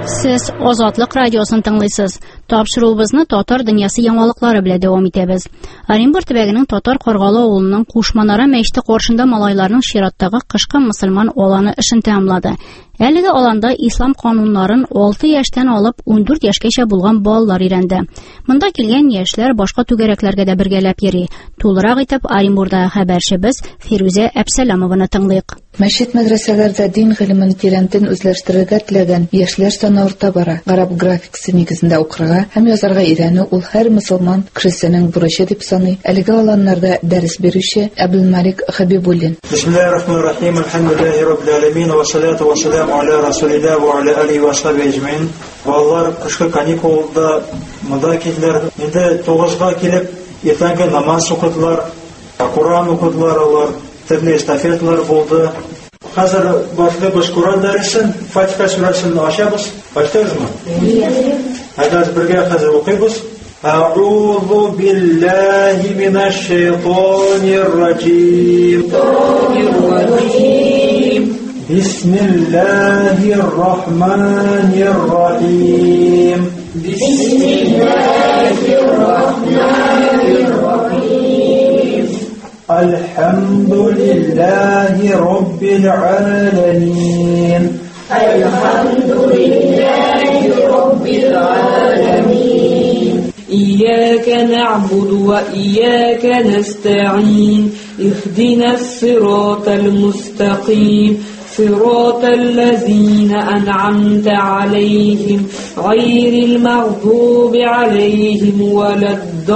Siz Азатлык радиосын тыңлыйсыз. Тапшыруыбызны Татар дөньясы яңалыклары белән дәвам итәбез. Оренбур төбәгенең Татар Каргалы авылының Кушманара мәчете каршында малайларның чираттагы кышкы мөселман аланы эшен тәмамлады. Әлеге аланда ислам кануннарын 6 яшьтән алып 14 яшькәчә булган балалар өйрәнде. Монда килгән яшьләр башка түгәрәкләргә дә бергәләп йөри. Тулырак итеп Оренбурдагы хәбәрчебез Фирүзә Әбсәләмованы тыңлыйк. Мәчет мәдрәсәләрдә дин гыйлемен тирәнтен үзләштерергә теләгән яшьләр саны арта бара. Гарап графикасы нигезендә укырга һәм язарга өйрәнү ул һәр мөселман кешесенең бурычы дип саный. Әлеге аланнарда дәрес бирүче Абдулмалик Хабибуллин. Бисмиллаһир-рахманир-рахим. Алхамдулиллаһи раббил аламин ва салату ва саламу аля расулиллаһи ва аля алейхи ва сахбихи аҗмаин. Балалар кышкы каникулда монда килделәр. Инде 9га килеп иртәнге намаз укыдылар, Коран укыдылар алар. Төрле эстафеталар булды. Хәзер башлыйбыз Коран дәресен, Фатиха сүрәсен ачабыз. Башлыйбызмы? Хәзер бергә хәзер укыйбыз. Аъузу биллаһи минаш шайтанир раҗим. Бисмиллаһир рахманир рахим. Бисмиллаһир рахманир рахим. Алхамдулиллахи раббил аламин. Алхамдулиллахи раббил аламин. Ияка нa'буду ва ияка наста'ин. Ихдинас сиратал мустaqим. صراط الذين أنعمت عليهم غير المغضوب عليهم ولا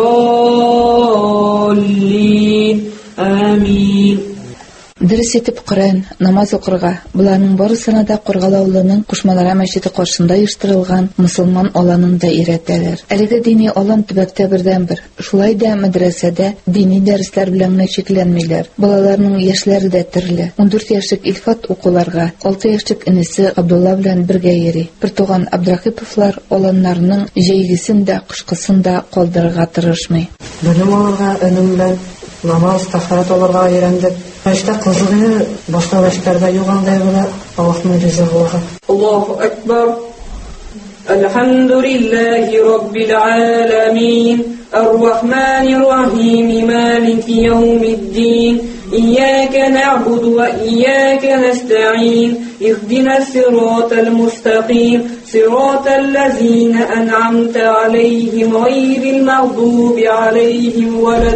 الضالين آمين. Дәрес итеп Коран, намаз укырга, буларның барысына да Кургалаулының Кушманара мәчете каршында оештырылган мөселман аланында өйрәтәләр. Әлеге дини алан төбәктә бердән-бер. Шулай да мәдрәсәдә дини дәресләр белән генә чикләнмиләр. Балаларның яшьләре дә төрле. 14 яшьлек Илфат укуларга, 6 яшьлек инесе Абдулла белән бергә йөри. Бер туган Абдрахиповлар аланнарның җәйгесен дә, кышкысын да калдырырга тырышмый. Белем алырга өнемлән намаз, тахарат алырга өйрәндек. Мәчеттә кызыгы башка мәчетләрдә югандай була. Аллаһның ризыгы. Аллаһу акбар. Алхамдулиллаһи раббил аламин. Ар-рахманир рахим. Малики яумиддин. Ияка нa'буду ва ияка наста'ин. Ихдинас сиратал мустaqим. Сиратал лазина ан'амта алейхим гайрил магдуби алейхим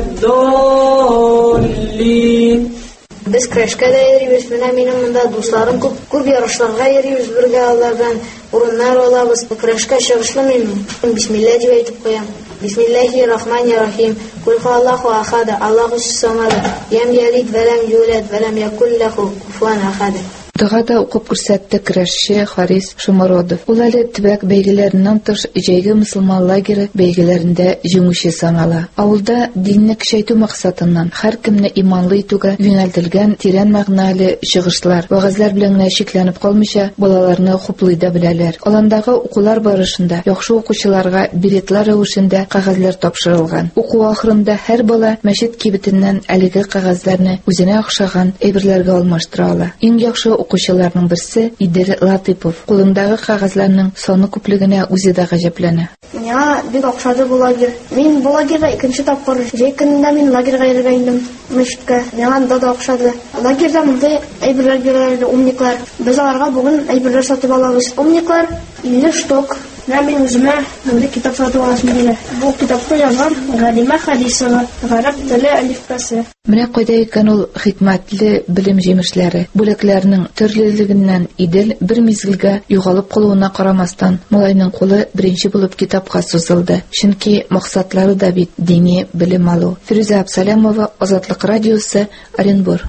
валаддаллин. Без крашкада йөрибез, менә минем монда дусларым күп ярышларга йөрибез, бергә алардан урыннар алабыз. Крашка чыгышлымын. Бисмилла дип әйтеп куям. Бисмиллаһир рахманир рахим. Кул һуаллаһу ахад. Аллаһу самад. Ям ялид ва лам юлад ва лам якул лаху куфуан ахад. Дөгәдә укып күрсәтте көрәшче Харис Шумародов. Ул әле төбәк бәйгеләреннән тыш җәйге мөселман лагере бәйгеләрендә җиңүче санала. Авылда динне көчәйтү максатыннан һәр кемне иманлы итүгә юнәлтелгән тирән мәгънәле чыгышлар, вагызлар белән генә шикләнеп калмыйча, балаларны хуплый да беләләр. Аландагы укулар барышында яхшы укучыларга билетлар рәвешендә кәгазьләр тапшырылган. Уку ахырында һәр бала мәчет кибетеннән әлеге кәгазьләрне үзенә охшаган әйберләргә алмаштыра ала. Иң яхшы укучыларның берсе Идел Латипов. Кулындагы кәгазьләрнең саны күплегенә үзе дә гаҗәпләнә. Миңа бик охшады бу лагерь. Мин бу лагерьда икенче тапкыр җәй көнендә мин лагерьга йөргән идем. Мәчеткә. Миңа да охшады. Лагерьда монда әйберләр бирәләр, умниклар. Без аларга бүген әйберләр сатып алабыз. Умниклар 50 штук. Мен үземә монда китап сатып аласым килә. Бу китапта язган Галима Хадисова, гарәп теле алифбасы. Менә кайда икән ул хикмәтле белем җимешләре. Бүләкләрнең төрлелегеннән Идел бер мизгелгә югалып калуына карамастан, малайның кулы беренче булып китапка сузылды. Чөнки максатлары да бит дини белем алу. Фирүзә Әбсәләмова, Азатлык радиосы, Оренбур.